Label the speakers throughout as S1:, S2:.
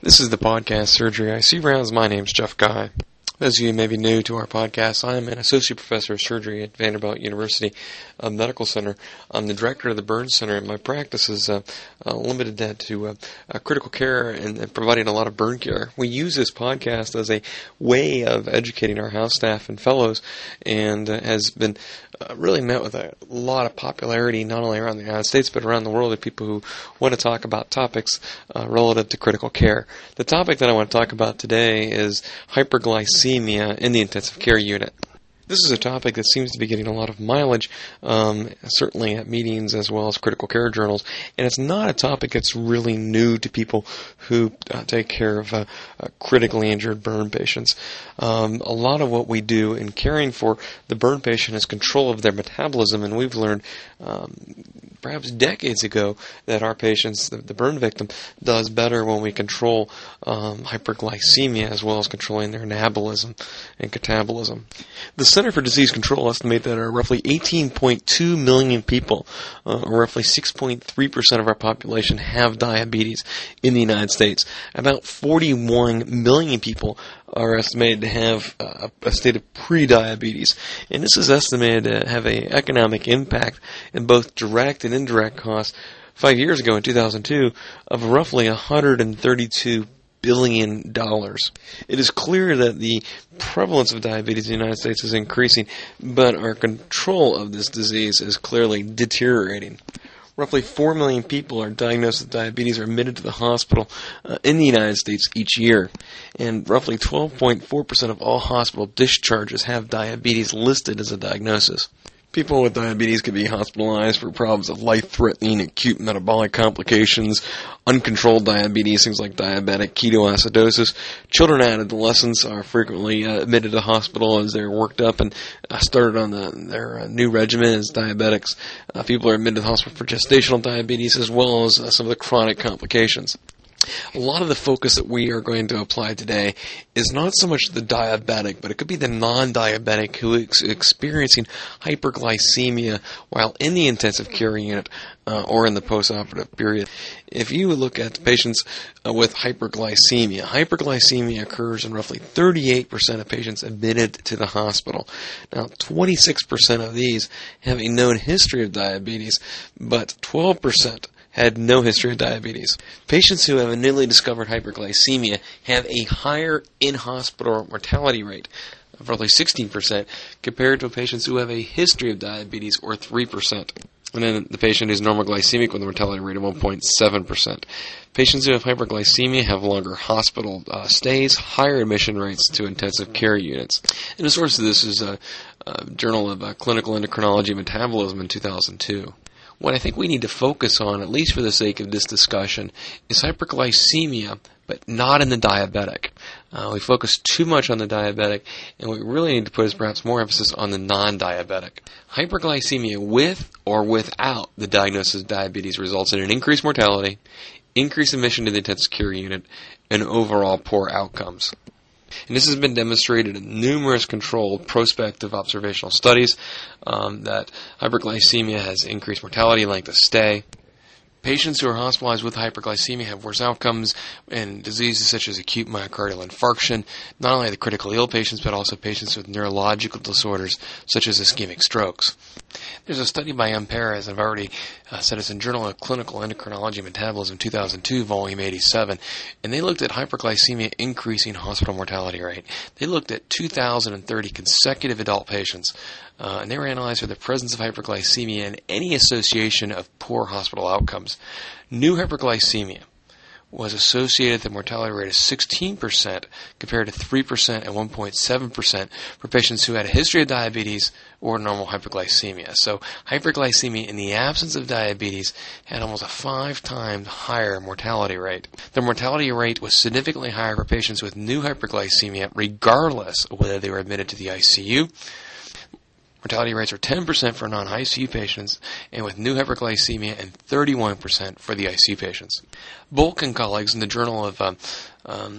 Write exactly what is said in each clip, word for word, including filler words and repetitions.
S1: This is the podcast Surgery I C Rounds. My name's Jeff Guy. Those of you who may be new to our podcast, I am an associate professor of surgery at Vanderbilt University uh, Medical Center. I'm the director of the Burn Center, and my practice is uh, uh, limited that to uh, uh, critical care and, and providing a lot of burn care. We use this podcast as a way of educating our house staff and fellows, and uh, has been uh, really met with a lot of popularity, not only around the United States, but around the world, of people who want to talk about topics uh, relative to critical care. The topic that I want to talk about today is hyperglycemia in the intensive care unit. This is a topic that seems to be getting a lot of mileage, um, certainly at meetings as well as critical care journals, and it's not a topic that's really new to people who uh, take care of uh, uh, critically injured burn patients. Um, a lot of what we do in caring for the burn patient is control of their metabolism, and we've learned um, perhaps decades ago that our patients, the, the burn victim, does better when we control um, hyperglycemia as well as controlling their anabolism and catabolism. The Center for Disease Control estimate that there are roughly eighteen point two million people, uh, or roughly six point three percent of our population, have diabetes in the United States. About forty-one million people are estimated to have uh, a state of pre-diabetes, and this is estimated to have an economic impact in both direct and indirect costs five years ago in two thousand two of roughly one hundred thirty-two billion dollars. It is clear that the prevalence of diabetes in the United States is increasing, but our control of this disease is clearly deteriorating. Roughly four million people are diagnosed with diabetes or admitted to the hospital uh, in the United States each year, and roughly twelve point four percent of all hospital discharges have diabetes listed as a diagnosis. People with diabetes could be hospitalized for problems of life-threatening acute metabolic complications, uncontrolled diabetes, things like diabetic ketoacidosis. Children and adolescents are frequently uh, admitted to the hospital as they're worked up and uh, started on the, their uh, new regimen as diabetics. Uh, people are admitted to the hospital for gestational diabetes as well as uh, some of the chronic complications. A lot of the focus that we are going to apply today is not so much the diabetic, but it could be the non-diabetic who is experiencing hyperglycemia while in the intensive care unit uh, or in the postoperative period. If you look at patients uh, with hyperglycemia, hyperglycemia occurs in roughly thirty-eight percent of patients admitted to the hospital. Now, twenty-six percent of these have a known history of diabetes, but twelve percent had no history of diabetes. Patients who have a newly discovered hyperglycemia have a higher in-hospital mortality rate of roughly sixteen percent compared to patients who have a history of diabetes, or three percent. And then the patient is normal glycemic with a mortality rate of one point seven percent. Patients who have hyperglycemia have longer hospital uh, stays, higher admission rates to intensive care units. And the source of this is a, a Journal of uh, Clinical Endocrinology and Metabolism in two thousand two. What I think we need to focus on, at least for the sake of this discussion, is hyperglycemia, but not in the diabetic. Uh, we focus too much on the diabetic, and what we really need to put is perhaps more emphasis on the non-diabetic. Hyperglycemia with or without the diagnosis of diabetes results in an increased mortality, increased admission to the intensive care unit, and overall poor outcomes. And this has been demonstrated in numerous controlled prospective observational studies um, that hyperglycemia has increased mortality, length of stay. Patients who are hospitalized with hyperglycemia have worse outcomes in diseases such as acute myocardial infarction, not only the critically ill patients, but also patients with neurological disorders such as ischemic strokes. There's a study by M. Perez, I've already uh, said it's in Journal of Clinical Endocrinology and Metabolism, two thousand two, volume eighty-seven, and they looked at hyperglycemia increasing hospital mortality rate. They looked at two thousand thirty consecutive adult patients, uh, and they were analyzed for the presence of hyperglycemia and any association of poor hospital outcomes. New hyperglycemia was associated with a mortality rate of sixteen percent compared to three percent and one point seven percent for patients who had a history of diabetes or normal hyperglycemia. So hyperglycemia in the absence of diabetes had almost a five times higher mortality rate. The mortality rate was significantly higher for patients with new hyperglycemia regardless of whether they were admitted to the I C U. Mortality rates are ten percent for non-I C U patients, and with new hyperglycemia, and thirty-one percent for the I C U patients. Bulk and colleagues in the Journal of um, um,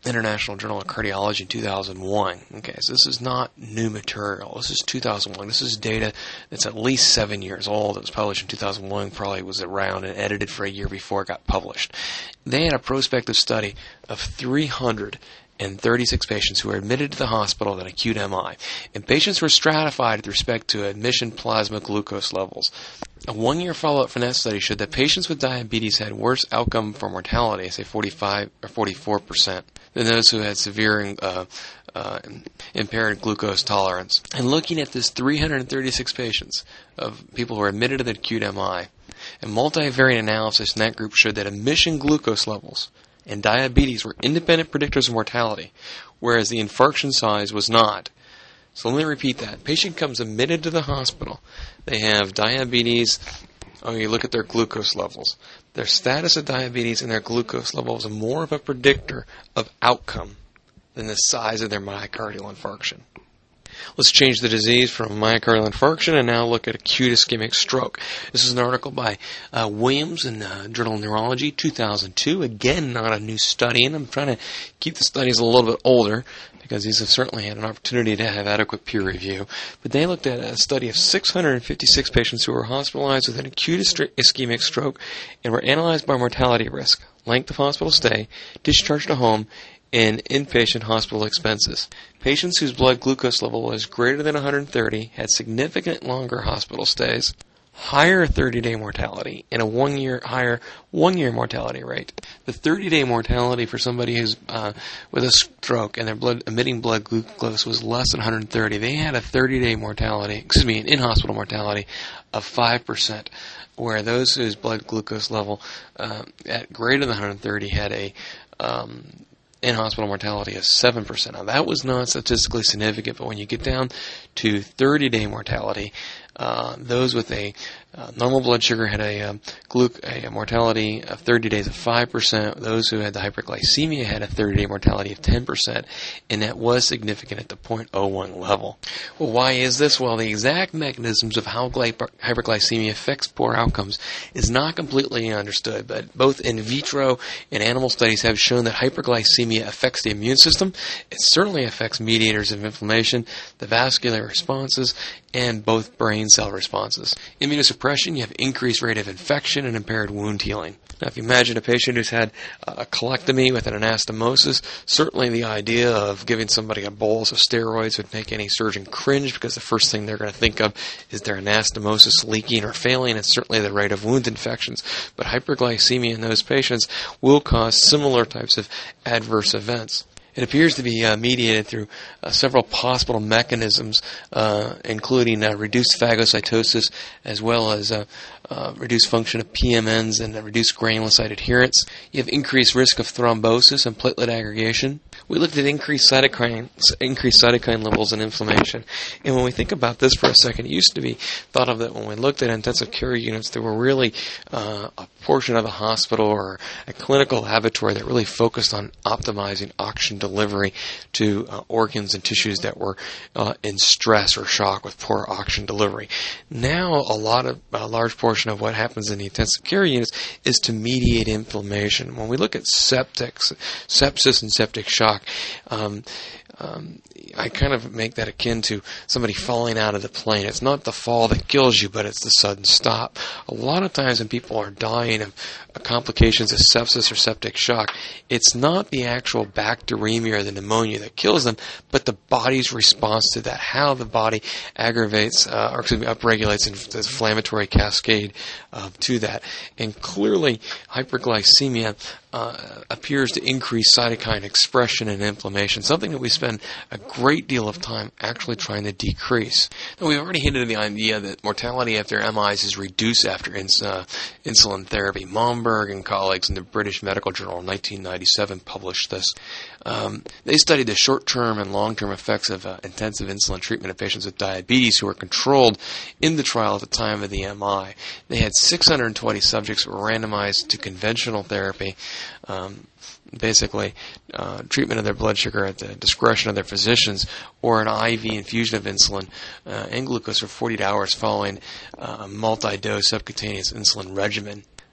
S1: International Journal of Cardiology in two thousand one. Okay, so this is not new material. This is two thousand one. This is data that's at least seven years old. It was published in two thousand one, probably was around and edited for a year before it got published. They had a prospective study of three hundred thirty-six patients who were admitted to the hospital with an acute M I. And patients were stratified with respect to admission plasma glucose levels. A one-year follow-up from that study showed that patients with diabetes had worse outcome for mortality, say forty-five or forty-four percent, than those who had severe uh, uh, impaired glucose tolerance. And looking at this three hundred thirty-six patients of people who were admitted to the acute M I, a multivariate analysis in that group showed that admission glucose levels and diabetes were independent predictors of mortality, whereas the infarction size was not. So let me repeat that. Patient comes admitted to the hospital. They have diabetes. Oh, you look at their glucose levels. Their status of diabetes and their glucose levels are more of a predictor of outcome than the size of their myocardial infarction. Let's change the disease from myocardial infarction and now look at acute ischemic stroke. This is an article by uh, Williams in uh, Journal of Neurology, two thousand two. Again, not a new study, and I'm trying to keep the studies a little bit older because these have certainly had an opportunity to have adequate peer review. But they looked at a study of six hundred fifty-six patients who were hospitalized with an acute ischemic stroke and were analyzed by mortality risk, length of hospital stay, discharge to home, and inpatient hospital expenses. Patients whose blood glucose level was greater than one hundred thirty had significant longer hospital stays, higher thirty-day mortality, and a one-year higher one-year mortality rate. The thirty-day mortality for somebody who's uh, with a stroke and their blood emitting blood glucose was less than one hundred thirty. They had a thirty-day mortality, excuse me, an in-hospital mortality of five percent, where those whose blood glucose level uh, at greater than one hundred thirty had a um, in-hospital mortality of seven percent. Now, that was not statistically significant, but when you get down to thirty-day mortality, uh, those with a uh, normal blood sugar had a, um, gluc- a mortality of thirty days of five percent. Those who had the hyperglycemia had a thirty-day mortality of ten percent, and that was significant at the zero point zero one level. Well, why is this? Well, the exact mechanisms of how gly- hyperglycemia affects poor outcomes is not completely understood, but both in vitro and animal studies have shown that hyperglycemia affects the immune system. It certainly affects mediators of inflammation, the vascular responses, and both brain cell responses. Immunosuppression, you have increased rate of infection and impaired wound healing. Now, if you imagine a patient who's had a colectomy with an anastomosis, certainly the idea of giving somebody a bolus of steroids would make any surgeon cringe because the first thing they're going to think of is their anastomosis leaking or failing, and certainly the rate of wound infections. But hyperglycemia in those patients will cause similar types of adverse events. It appears to be uh, mediated through uh, several possible mechanisms, uh, including uh, reduced phagocytosis as well as uh, uh, reduced function of P M Ns and uh, reduced granulocyte adherence. You have increased risk of thrombosis and platelet aggregation. We looked at increased cytokine, increased cytokine levels and inflammation. And when we think about this for a second, it used to be thought of that when we looked at intensive care units, there were really uh, a portion of the hospital or a clinical laboratory that really focused on optimizing oxygen delivery to uh, organs and tissues that were uh, in stress or shock with poor oxygen delivery. Now, a lot of a large portion of what happens in the intensive care units is to mediate inflammation. When we look at septics, sepsis and septic shock, um, um, I kind of make that akin to somebody falling out of the plane. It's not the fall that kills you, but it's the sudden stop. A lot of times when people are dying of complications of sepsis or septic shock, it's not the actual bacteremia or the pneumonia that kills them, but the body's response to that, how the body aggravates, uh, or excuse me, upregulates the inflammatory cascade uh, to that. And clearly, hyperglycemia Uh, appears to increase cytokine expression and inflammation, something that we spend a great deal of time actually trying to decrease. Now, we've already hinted at the idea that mortality after M Is is reduced after ins- uh, insulin therapy. Momberg and colleagues in the British Medical Journal in nineteen ninety-seven published this. Um, they studied the short-term and long-term effects of uh, intensive insulin treatment of patients with diabetes who were controlled in the trial at the time of the M I. They had six hundred twenty subjects who were randomized to conventional therapy, um, basically uh, treatment of their blood sugar at the discretion of their physicians, or an I V infusion of insulin uh, and glucose for forty-eight hours following uh, a multi-dose subcutaneous insulin regimen.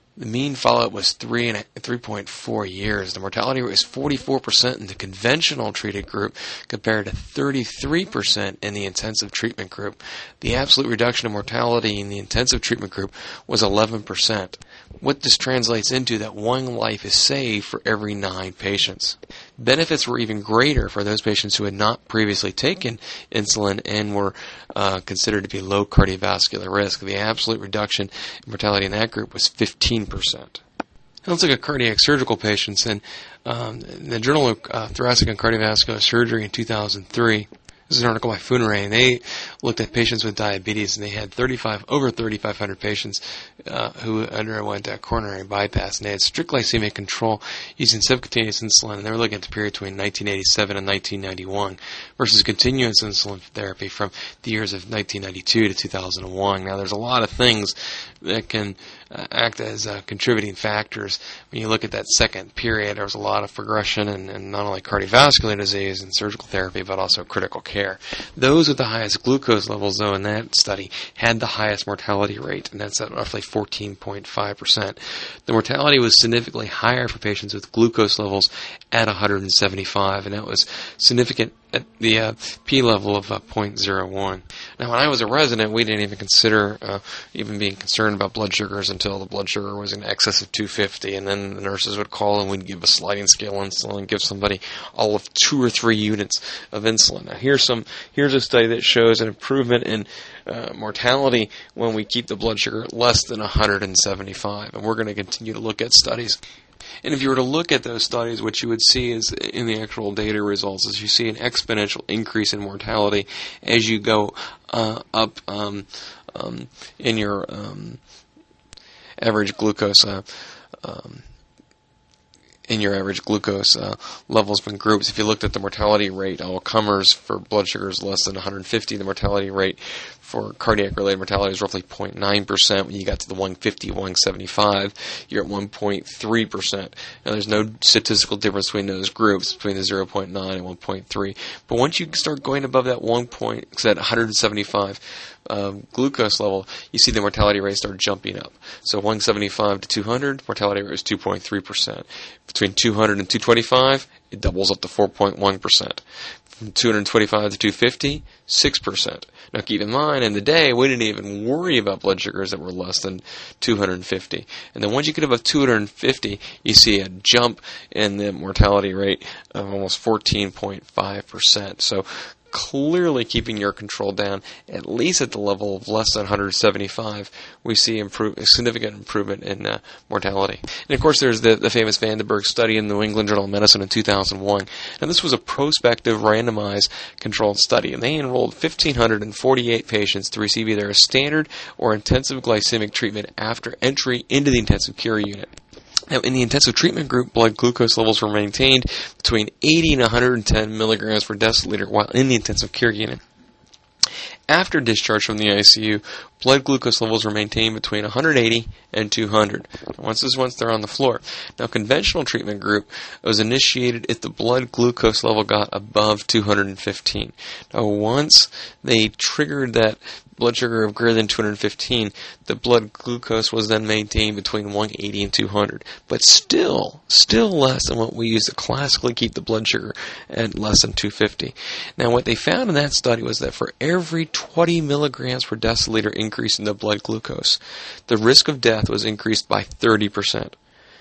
S1: The mean follow-up was three and three point four years. The mortality rate was forty-four percent in the conventional treated group compared to thirty-three percent in the intensive treatment group. The absolute reduction in mortality in the intensive treatment group was eleven percent. What this translates into, that one life is saved for every nine patients. Benefits were even greater for those patients who had not previously taken insulin and were uh, considered to be low cardiovascular risk. The absolute reduction in mortality in that group was fifteen percent. Now let's look at cardiac surgical patients. And um, in the Journal of uh, Thoracic and Cardiovascular Surgery in two thousand three, this is an article by Funere, and they looked at patients with diabetes, and they had thirty-five over thirty-five hundred patients uh, who underwent a coronary bypass, and they had strict glycemic control using subcutaneous insulin, and they were looking at the period between nineteen eighty-seven and nineteen ninety-one versus continuous insulin therapy from the years of nineteen ninety-two to two thousand one. Now, there's a lot of things that can uh, act as uh, contributing factors. When you look at that second period, there was a lot of progression in, in not only cardiovascular disease and surgical therapy, but also critical care. Those with the highest glucose levels, though, in that study had the highest mortality rate, and that's at roughly fourteen point five percent. The mortality was significantly higher for patients with glucose levels at one hundred seventy-five, and that was significant at the uh, P level of uh, zero point zero one. Now, when I was a resident, we didn't even consider uh, even being concerned about blood sugars until the blood sugar was in excess of two fifty, and then the nurses would call and we'd give a sliding scale insulin and give somebody all of two or three units of insulin. Now, here's some here's a study that shows an improvement in uh, mortality when we keep the blood sugar less than one hundred seventy-five, and we're going to continue to look at studies. And if you were to look at those studies, what you would see is in the actual data results is you see an exponential increase in mortality as you go uh, up um, um, in your um, average glucose uh, um, in your average glucose uh, levels in groups. If you looked at the mortality rate, all comers for blood sugars less than one hundred fifty, the mortality rate for cardiac-related mortality is roughly zero point nine percent. When you got to the one fifty, one seventy-five, you're at one point three percent. Now, there's no statistical difference between those groups, between the zero point nine and one point three. But once you start going above that one point, that one hundred seventy-five um, glucose level, you see the mortality rate start jumping up. So one seventy-five to two hundred, mortality rate is two point three percent. Between two hundred and two twenty-five, it doubles up to four point one percent. From two hundred twenty-five to two fifty, six percent. Now, keep in mind, in the day, we didn't even worry about blood sugars that were less than two hundred fifty. And then once you get above two hundred fifty, you see a jump in the mortality rate of almost fourteen point five percent. So, clearly keeping your control down, at least at the level of less than one hundred seventy-five, we see improve, a significant improvement in uh, mortality. And of course, there's the, the famous Vandenberg study in the New England Journal of Medicine in two thousand one. And this was a prospective randomized controlled study. And they enrolled one thousand five hundred forty-eight patients to receive either a standard or intensive glycemic treatment after entry into the intensive care unit. Now, in the intensive treatment group, blood glucose levels were maintained between eighty and one hundred ten milligrams per deciliter while in the intensive care unit. After discharge from the I C U, blood glucose levels were maintained between one hundred eighty and two hundred. Once this once they're on the floor. Now, conventional treatment group was initiated if the blood glucose level got above two hundred fifteen. Now, once they triggered that blood sugar of greater than two hundred fifteen, the blood glucose was then maintained between one eighty and two hundred, but still, still less than what we use to classically keep the blood sugar at less than two fifty. Now, what they found in that study was that for every twenty milligrams per deciliter increase in the blood glucose, the risk of death was increased by thirty percent.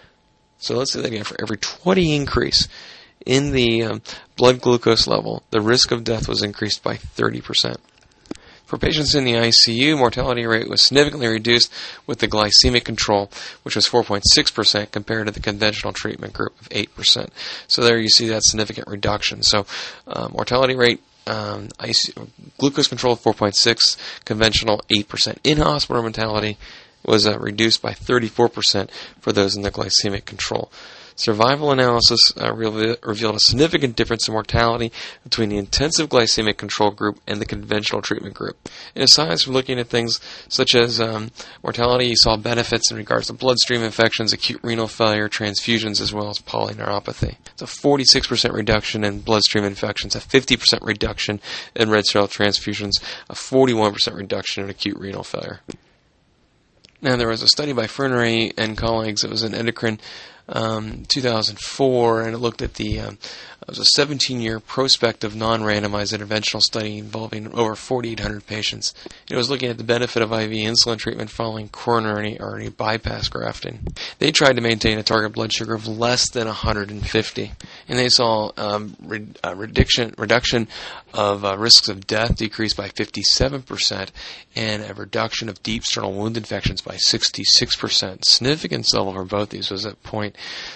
S1: So let's say that again. For every twenty increase in the um, blood glucose level, the risk of death was increased by thirty percent. For patients in the I C U, mortality rate was significantly reduced with the glycemic control, which was four point six percent compared to the conventional treatment group of eight percent. So there you see that significant reduction. So uh, mortality rate, um, I C U, glucose control four point six, conventional eight percent. In-hospital mortality was uh, reduced by thirty-four percent for those in the glycemic control. Survival analysis uh, revealed a significant difference in mortality between the intensive glycemic control group and the conventional treatment group. And aside from looking at things such as um, mortality, you saw benefits in regards to bloodstream infections, acute renal failure, transfusions, as well as polyneuropathy. It's a forty-six percent reduction in bloodstream infections, a fifty percent reduction in red cell transfusions, a forty-one percent reduction in acute renal failure. Now, there was a study by Fernery and colleagues. It was in Endocrine, um, two thousand four, and it looked at the, um, it was a seventeen-year prospective non-randomized interventional study involving over forty-eight hundred patients. It was looking at the benefit of I V insulin treatment following coronary artery bypass grafting. They tried to maintain a target blood sugar of less than one hundred fifty, and they saw um, re- uh, reduction, reduction of uh, risks of death decreased by fifty-seven percent, and a reduction of deep sternal wound infections by sixty-six percent. Significance level for both these was at zero point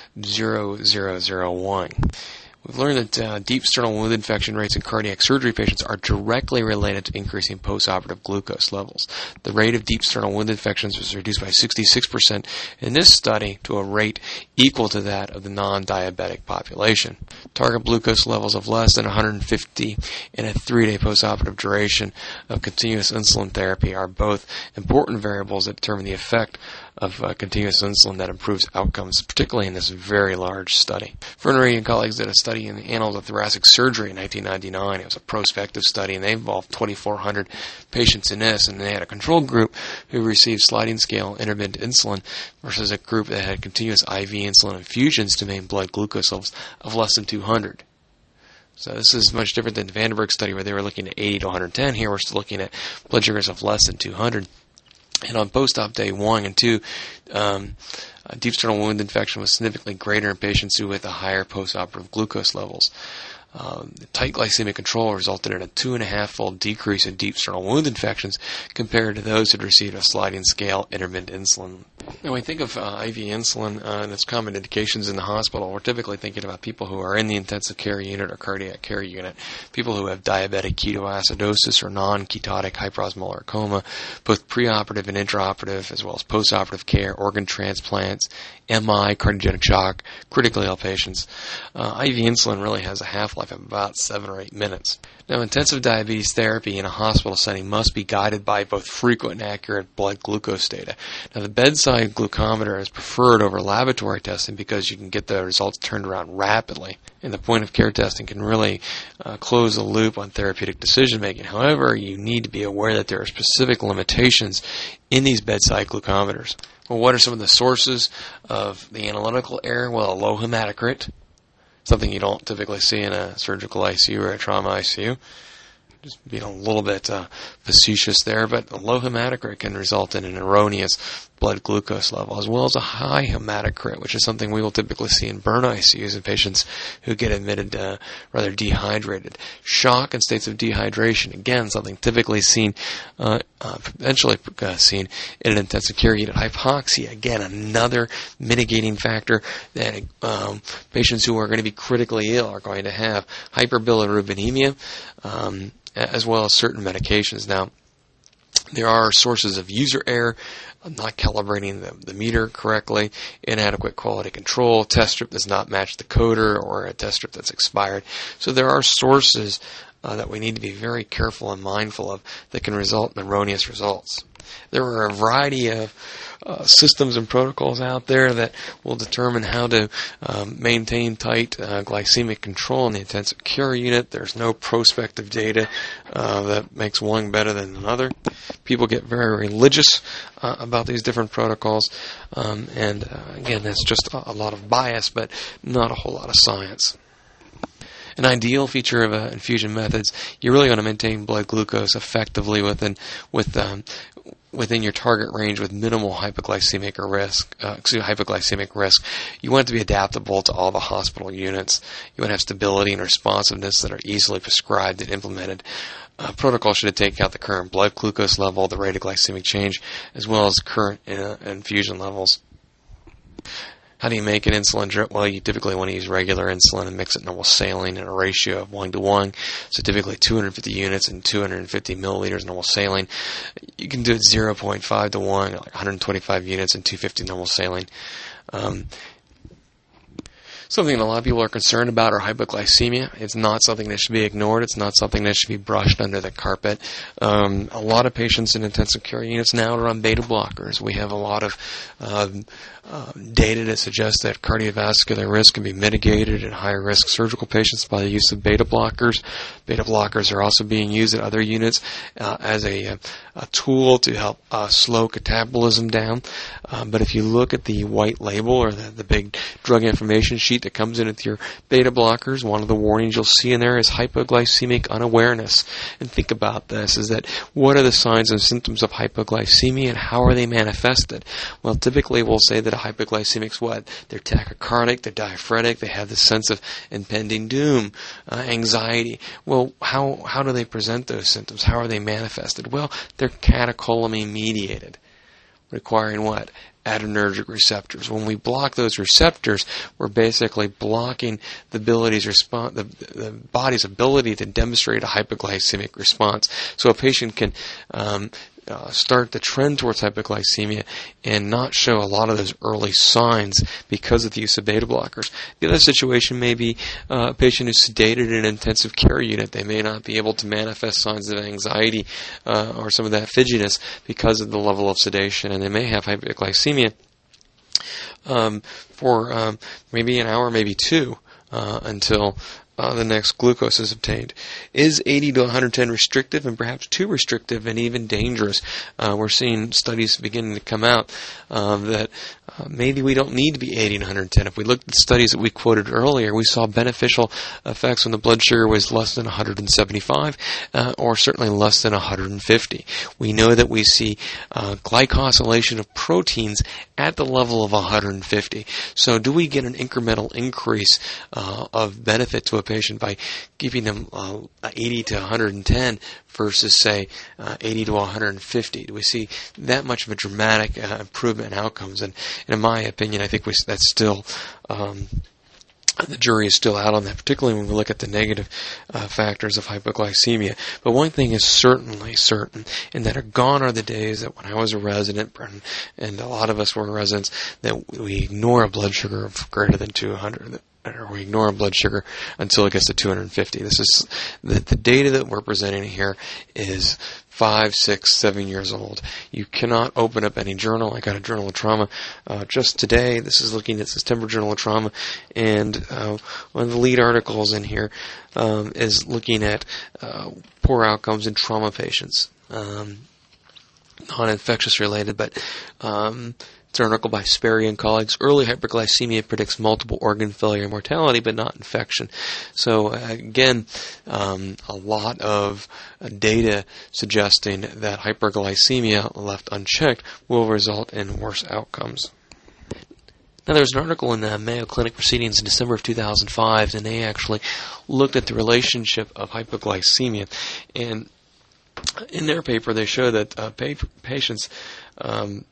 S1: zero zero zero one. We've learned that uh, deep sternal wound infection rates in cardiac surgery patients are directly related to increasing postoperative glucose levels. The rate of deep sternal wound infections was reduced by sixty-six percent in this study to a rate equal to that of the non-diabetic population. Target glucose levels of less than one hundred fifty in a three-day postoperative duration of continuous insulin therapy are both important variables that determine the effect of uh, continuous insulin that improves outcomes, particularly in this very large study. Fernery and colleagues did a study in the Annals of Thoracic Surgery in nineteen ninety-nine. It was a prospective study, and they involved twenty-four hundred patients in this, and they had a control group who received sliding scale intermittent insulin versus a group that had continuous I V insulin infusions to maintain blood glucose levels of less than two hundred. So this is much different than the Vandenberg study where they were looking at eighty to one hundred ten. Here we're still looking at blood sugars of less than two hundred. And on post-op day one and two, um, uh, deep sternal wound infection was significantly greater in patients who with a higher post-operative glucose levels. Um, the tight glycemic control resulted in a two and a half fold decrease in deep sternal wound infections compared to those who had received a sliding scale intermittent insulin. Now, when we think of uh, I V insulin uh, and its common indications in the hospital, we're typically thinking about people who are in the intensive care unit or cardiac care unit, people who have diabetic ketoacidosis or non-ketotic hyperosmolar coma, both preoperative and intraoperative, as well as postoperative care, organ transplants, M I, cardiogenic shock, critically ill patients. Uh, I V insulin really has a half-life of about seven or eight minutes. Now, intensive diabetes therapy in a hospital setting must be guided by both frequent and accurate blood glucose data. Now, the bedside glucometer is preferred over laboratory testing because you can get the results turned around rapidly, and the point-of-care testing can really uh, close the loop on therapeutic decision-making. However, you need to be aware that there are specific limitations in these bedside glucometers. Well, what are some of the sources of the analytical error? Well, a low hematocrit, something you don't typically see in a surgical I C U or a trauma I C U. Just being a little bit uh, facetious there, but a low hematocrit can result in an erroneous blood glucose level, as well as a high hematocrit, which is something we will typically see in burn I C Us in patients who get admitted uh, rather dehydrated. Shock and states of dehydration, again, something typically seen, uh, uh, potentially uh, seen in an intensive care unit. Hypoxia, again, another mitigating factor that um, patients who are going to be critically ill are going to have. Hyperbilirubinemia, um, as well as certain medications. Now, there are sources of user error, not calibrating the, the meter correctly, inadequate quality control, test strip does not match the coder, or a test strip that's expired. So there are sources uh, that we need to be very careful and mindful of that can result in erroneous results. There are a variety of uh, systems and protocols out there that will determine how to um, maintain tight uh, glycemic control in the intensive care unit. There's no prospective data uh, that makes one better than another. People get very religious uh, about these different protocols, um, and uh, again, that's just a, a lot of bias, but not a whole lot of science. An ideal feature of uh, infusion methods, you're really going to maintain blood glucose effectively within with um, within your target range with minimal hypoglycemic risk. Uh, excuse me, hypoglycemic risk. You want it to be adaptable to all the hospital units. You want to have stability and responsiveness that are easily prescribed and implemented. Uh, protocol should take out the current blood glucose level, the rate of glycemic change, as well as current uh, infusion levels. How do you make an insulin drip? Well, you typically want to use regular insulin and mix it in normal saline in a ratio of one to one. So typically two hundred fifty units and two hundred fifty milliliters normal saline. You can do it zero point five to one, like one hundred twenty-five units and two hundred fifty normal saline. Um, Something that a lot of people are concerned about are hypoglycemia. It's not something that should be ignored. It's not something that should be brushed under the carpet. Um, a lot of patients in intensive care units now are on beta blockers. We have a lot of um, uh, data that suggests that cardiovascular risk can be mitigated in high-risk surgical patients by the use of beta blockers. Beta blockers are also being used at other units uh, as a, a tool to help uh, slow catabolism down. Um, but if you look at the white label or the, the big drug information sheet that comes in with your beta blockers, one of the warnings you'll see in there is hypoglycemic unawareness. And think about this, is that what are the signs and symptoms of hypoglycemia and how are they manifested? Well, typically we'll say that a hypoglycemic's what? They're tachycardic, they're diaphoretic, they have this sense of impending doom, uh, anxiety. Well, how, how do they present those symptoms? How are they manifested? Well, they're catecholamine mediated, requiring what? Adrenergic receptors. When we block those receptors, we're basically blocking the ability's response, the, the body's ability to demonstrate a hypoglycemic response. So a patient can um, uh, start the trend towards hypoglycemia and not show a lot of those early signs because of the use of beta blockers. The other situation may be uh, a patient who's sedated in an intensive care unit. They may not be able to manifest signs of anxiety uh, or some of that fidgetiness because of the level of sedation, and they may have hypoglycemia um, for um, maybe an hour, maybe two, uh, until Uh, the next glucose is obtained. Is eighty to one hundred ten restrictive and perhaps too restrictive and even dangerous? Uh, we're seeing studies beginning to come out uh, that uh, maybe we don't need to be eighty to one hundred ten. If we look at the studies that we quoted earlier, we saw beneficial effects when the blood sugar was less than one hundred seventy-five uh, or certainly less than one hundred fifty. We know that we see uh, glycosylation of proteins at the level of one hundred fifty. So do we get an incremental increase uh, of benefit to a patient by giving them uh, eighty to one hundred ten versus, say, uh, eighty to one hundred fifty? Do we see that much of a dramatic uh, improvement in outcomes? And, and in my opinion, I think we, that's still um, the jury is still out on that, particularly when we look at the negative uh, factors of hypoglycemia. But one thing is certainly certain, and that are gone are the days that when I was a resident, and a lot of us were residents, that we ignore a blood sugar of greater than two hundred. Or we ignore blood sugar until it gets to two hundred fifty. This is the, the data that we're presenting here is five, six, seven years old. You cannot open up any journal. I got a Journal of Trauma uh, just today. This is looking at September Journal of Trauma, and uh, one of the lead articles in here um, is looking at uh, poor outcomes in trauma patients, um, non-infectious related, but um, it's an article by Sperry and colleagues. Early hyperglycemia predicts multiple organ failure and mortality, but not infection. So uh, again, um, a lot of uh, data suggesting that hyperglycemia left unchecked will result in worse outcomes. Now, there's an article in the Mayo Clinic Proceedings in December of two thousand five, and they actually looked at the relationship of hypoglycemia. And in their paper, they show that uh, pa- patients um,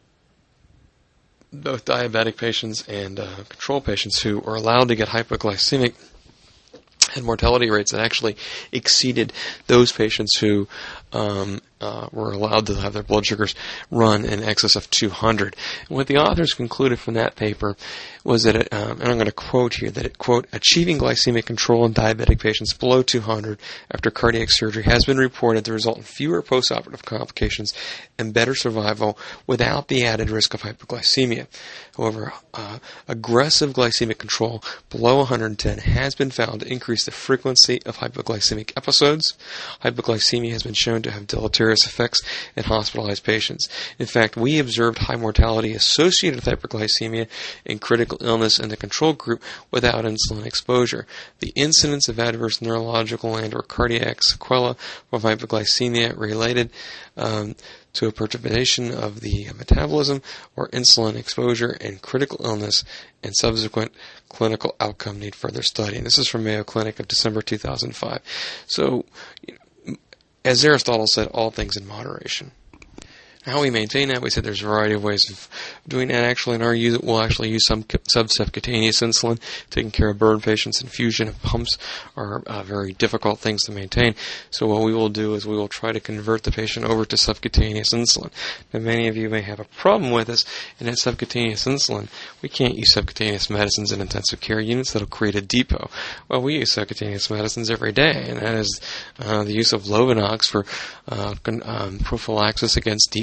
S1: both diabetic patients and uh, control patients who were allowed to get hypoglycemic had mortality rates that actually exceeded those patients who um, uh, were allowed to have their blood sugars run in excess of two hundred. And what the authors concluded from that paper was that, it, um, and I'm going to quote here, that it, quote, achieving glycemic control in diabetic patients below two hundred after cardiac surgery has been reported to result in fewer postoperative complications and better survival without the added risk of hypoglycemia. However, uh, aggressive glycemic control below one hundred ten has been found to increase the frequency of hypoglycemic episodes. Hypoglycemia has been shown to have deleterious effects in hospitalized patients. In fact, we observed high mortality associated with hyperglycemia in critical illness in the control group without insulin exposure. The incidence of adverse neurological and or cardiac sequelae from hypoglycemia related um, to a perturbation of the metabolism or insulin exposure in critical illness and subsequent clinical outcome need further study. And this is from Mayo Clinic of December two thousand five. So, as Aristotle said, all things in moderation. How we maintain that, we said there's a variety of ways of doing that. Actually, in our use, we'll actually use some subcutaneous insulin, taking care of burn patients. Infusion and pumps are uh, very difficult things to maintain. So what we will do is we will try to convert the patient over to subcutaneous insulin. Now, many of you may have a problem with this, and that subcutaneous insulin, we can't use subcutaneous medicines in intensive care units. That'll create a depot. Well, we use subcutaneous medicines every day, and that is uh, the use of Lovenox for uh, um, prophylaxis against deep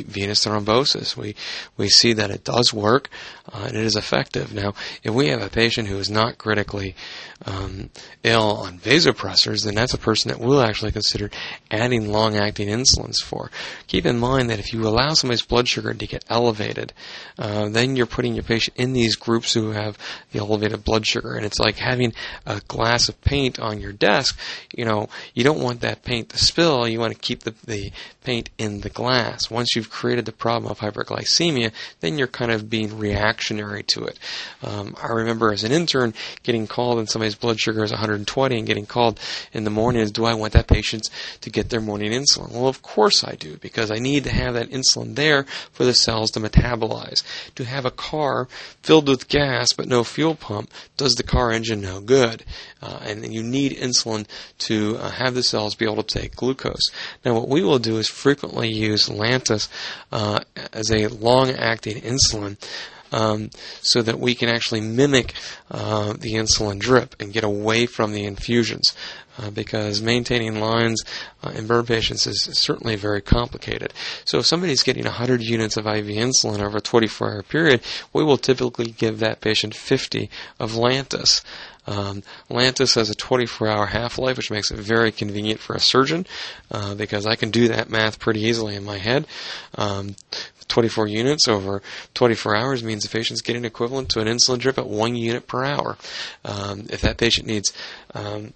S1: venous thrombosis. We we see that it does work, uh, and it is effective. Now, if we have a patient who is not critically um, ill on vasopressors, then that's a person that we'll actually consider adding long-acting insulins for. Keep in mind that if you allow somebody's blood sugar to get elevated, uh, then you're putting your patient in these groups who have the elevated blood sugar, and it's like having a glass of paint on your desk. You know, you don't want that paint to spill. You want to keep the, the paint in the glass. Once you've created the problem of hyperglycemia, then you're kind of being reactionary to it. Um, I remember as an intern getting called and somebody's blood sugar is one hundred twenty and getting called in the morning is, do I want that patient to get their morning insulin? Well, of course I do, because I need to have that insulin there for the cells to metabolize. To have a car filled with gas but no fuel pump does the car engine no good. Uh, and you need insulin to uh, have the cells be able to take glucose. Now, what we will do is frequently use Lantus uh, as a long-acting insulin, Um, so that we can actually mimic uh, the insulin drip and get away from the infusions, uh, because maintaining lines uh, in burn patients is certainly very complicated. So if somebody's getting one hundred units of I V insulin over a twenty-four hour period, we will typically give that patient fifty of Lantus. Um, Lantus has a twenty-four hour half-life, which makes it very convenient for a surgeon, uh, because I can do that math pretty easily in my head. Um, twenty-four units over twenty-four hours means the patient's getting equivalent to an insulin drip at one unit per hour. Um, if that patient needs um,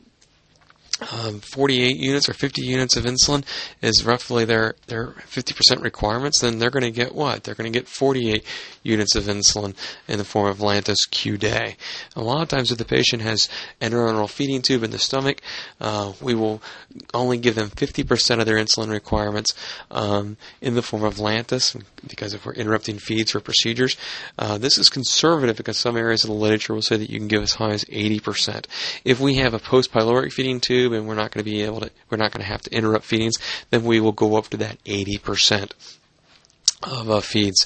S1: Um, forty-eight units or fifty units of insulin is roughly their, their fifty percent requirements, then they're going to get what? They're going to get forty-eight units of insulin in the form of Lantus Q-Day. A lot of times if the patient has enteroinal feeding tube in the stomach, uh, we will only give them fifty percent of their insulin requirements um, in the form of Lantus, because if we're interrupting feeds for procedures. Uh, this is conservative because some areas of the literature will say that you can give as high as eighty percent. If we have a post-pyloric feeding tube and we're not going to be able to, we're not going to have to interrupt feedings, then we will go up to that eighty percent of uh, feeds.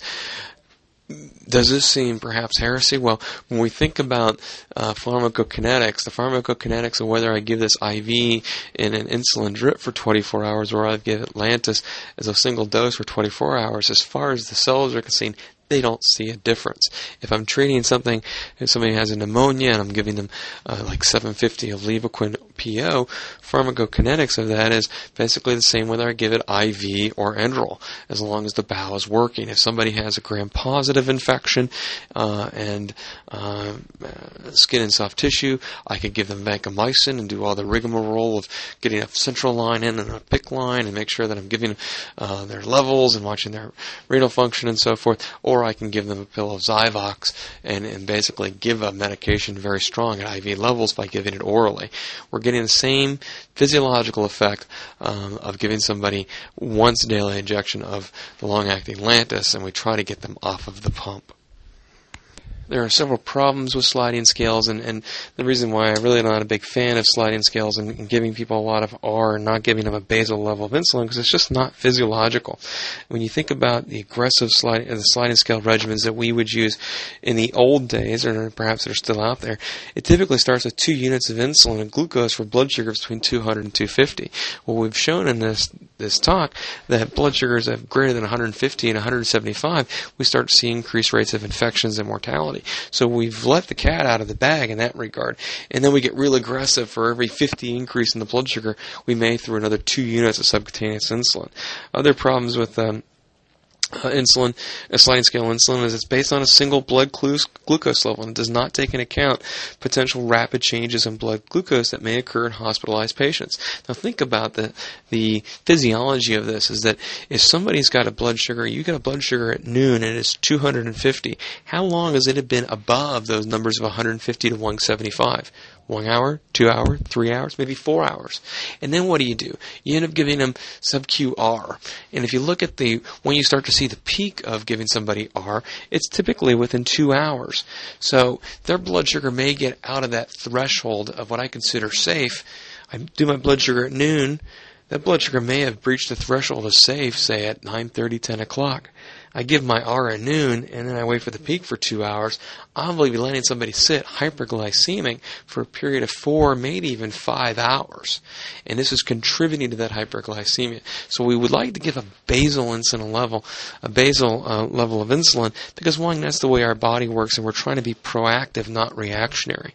S1: Does this seem perhaps heresy? Well, when we think about uh, pharmacokinetics, the pharmacokinetics of whether I give this I V in an insulin drip for twenty-four hours or I give it Lantus as a single dose for twenty-four hours, as far as the cells are concerned, they don't see a difference. If I'm treating something, if somebody has a pneumonia and I'm giving them uh, like seven fifty of Levaquin P O, pharmacokinetics of that is basically the same whether I give it I V or enteral, as long as the bowel is working. If somebody has a gram-positive infection uh, and uh, skin and soft tissue, I could give them vancomycin and do all the rigmarole of getting a central line in and a P I C line and make sure that I'm giving uh, their levels and watching their renal function and so forth. Or I can give them a pill of Zyvox and, and basically give a medication very strong at I V levels by giving it orally. We're getting the same physiological effect um, of giving somebody once daily injection of the long-acting Lantus, and we try to get them off of the pump. There are several problems with sliding scales, and, and the reason why I'm really not a big fan of sliding scales and, and giving people a lot of R and not giving them a basal level of insulin, because it's just not physiological. When you think about the aggressive sliding, the sliding scale regimens that we would use in the old days, or perhaps they're still out there, it typically starts with two units of insulin and glucose for blood sugar between two hundred and two fifty. Well, we've shown in this this talk that blood sugars of greater than one hundred fifty and one hundred seventy-five, we start to see increased rates of infections and mortality. So we've let the cat out of the bag in that regard. And then we get real aggressive. For every fifty increase in the blood sugar, we may throw another two units of subcutaneous insulin. Other problems with um, Uh, insulin, a sliding scale insulin, is it's based on a single blood glu- glucose level and does not take into account potential rapid changes in blood glucose that may occur in hospitalized patients. Now think about the the physiology of this, is that if somebody's got a blood sugar, you get a blood sugar at noon and it's two hundred fifty, how long has it been above those numbers of one hundred fifty to one seventy-five? One hour, two hours, three hours, maybe four hours. And then what do you do? You end up giving them sub-Q R. And if you look at the, when you start to see the peak of giving somebody R, it's typically within two hours. So their blood sugar may get out of that threshold of what I consider safe. I do my blood sugar at noon. That blood sugar may have breached the threshold of safe, say at nine thirty, ten o'clock. I give my R at noon, and then I wait for the peak for two hours, I'm going to be letting somebody sit hyperglycemic for a period of four, maybe even five hours. And this is contributing to that hyperglycemia. So we would like to give a basal insulin level, a basal uh, level of insulin, because one, that's the way our body works, and we're trying to be proactive, not reactionary.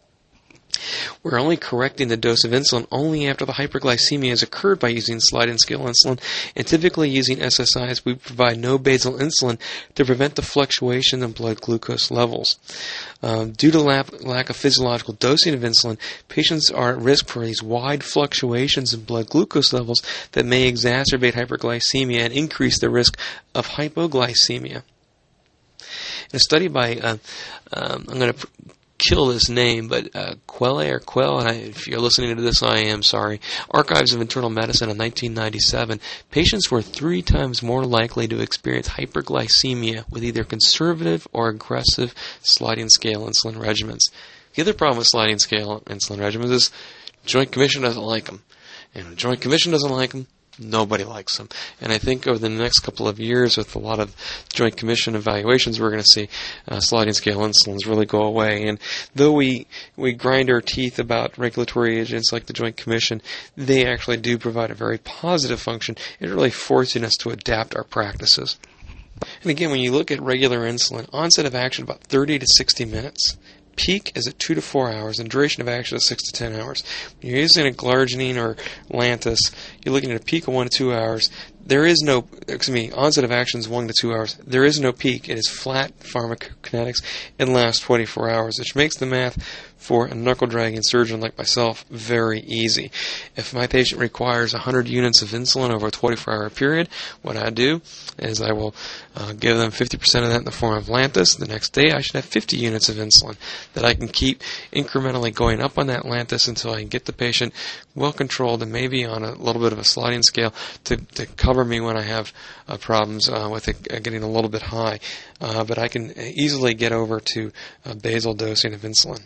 S1: We're only correcting the dose of insulin only after the hyperglycemia has occurred by using sliding scale insulin, and typically using S S Is, we provide no basal insulin to prevent the fluctuation in blood glucose levels. Um, due to lack, lack of physiological dosing of insulin, patients are at risk for these wide fluctuations in blood glucose levels that may exacerbate hyperglycemia and increase the risk of hypoglycemia. In a study by, uh, um, I'm going to pr- kill this name, but uh, Quelle or Quell, and I, if you're listening to this, I am sorry. Archives of Internal Medicine in nineteen ninety-seven, patients were three times more likely to experience hyperglycemia with either conservative or aggressive sliding scale insulin regimens. The other problem with sliding scale insulin regimens is Joint Commission doesn't like them. And when the Joint Commission doesn't like them, nobody likes them. And I think over the next couple of years, with a lot of Joint Commission evaluations, we're going to see uh, sliding scale insulins really go away. And though we we grind our teeth about regulatory agents like the Joint Commission, they actually do provide a very positive function in really forcing us to adapt our practices. And again, when you look at regular insulin, onset of action about thirty to sixty minutes. Peak is at two to four hours, and duration of action is six to ten hours. When you're using a glargine or Lantus, you're looking at a peak of one to two hours. There is no, excuse me, onset of action is one to two hours. There is no peak. It is flat pharmacokinetics and lasts twenty-four hours, which makes the math for a knuckle-dragging surgeon like myself very easy. If my patient requires one hundred units of insulin over a twenty-four hour period, what I do is I will uh, give them fifty percent of that in the form of Lantus. The next day, I should have fifty units of insulin that I can keep incrementally going up on that Lantus until I can get the patient well controlled and maybe on a little bit of a sliding scale to, to cover me when I have uh, problems uh, with it uh, getting a little bit high. Uh, but I can easily get over to uh, basal dosing of insulin.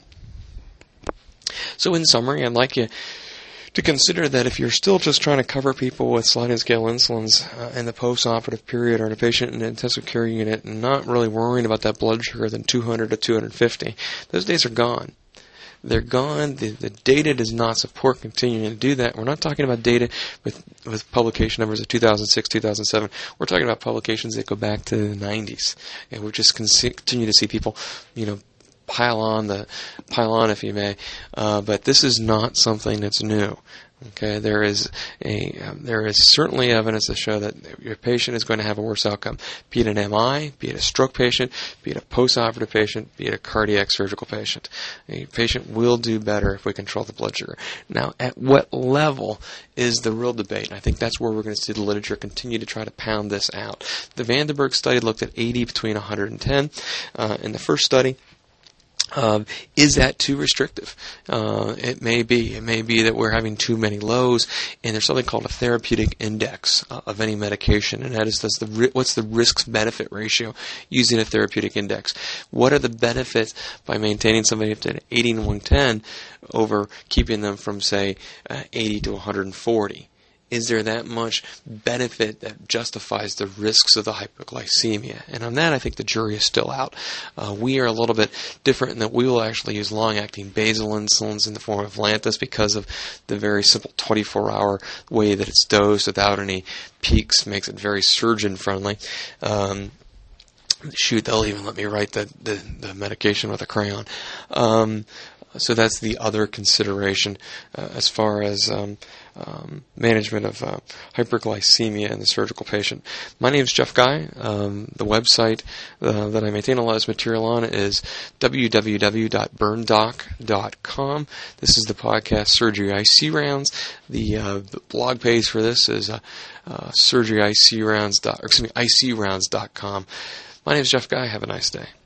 S1: So in summary, I'd like you to consider that if you're still just trying to cover people with sliding scale insulins uh, in the post-operative period, or in a patient in an intensive care unit, and not really worrying about that blood sugar than two hundred to two hundred fifty, those days are gone. They're gone. The, the data does not support continuing to do that. We're not talking about data with, with publication numbers of two thousand six, two thousand seven. We're talking about publications that go back to the nineties. And we just continue to see people, you know, pile on the pile on, if you may. Uh, but this is not something that's new. Okay, there is a um, there is certainly evidence to show that your patient is going to have a worse outcome, be it an M I, be it a stroke patient, be it a post-operative patient, be it a cardiac surgical patient. A patient will do better if we control the blood sugar. Now, at what level is the real debate? And I think that's where we're going to see the literature continue to try to pound this out. The Vandenberg study looked at eighty between one hundred ten. Uh, in the first study, Um, is that too restrictive? Uh, it may be. It may be that we're having too many lows, and there's something called a therapeutic index uh, of any medication, and that is that's the ri- what's the risk-benefit ratio using a therapeutic index. What are the benefits by maintaining somebody up to eighty and one ten over keeping them from, say, uh, eighty to one hundred forty? Is there that much benefit that justifies the risks of the hypoglycemia? And on that, I think the jury is still out. Uh, we are a little bit different in that we will actually use long-acting basal insulins in the form of Lantus because of the very simple twenty-four hour way that it's dosed without any peaks. Makes it very surgeon-friendly. Um, shoot, they'll even let me write the, the, the medication with a crayon. Um, so that's the other consideration uh, as far as um, Um, management of uh, hyperglycemia in the surgical patient. My name is Jeff Guy. Um, the website uh, that I maintain a lot of this material on is w w w dot burn doc dot com. This is the podcast Surgery I C Rounds. The, uh, the blog page for this is uh, uh, surgery I C rounds dot, or excuse me, I C rounds dot com. My name is Jeff Guy. Have a nice day.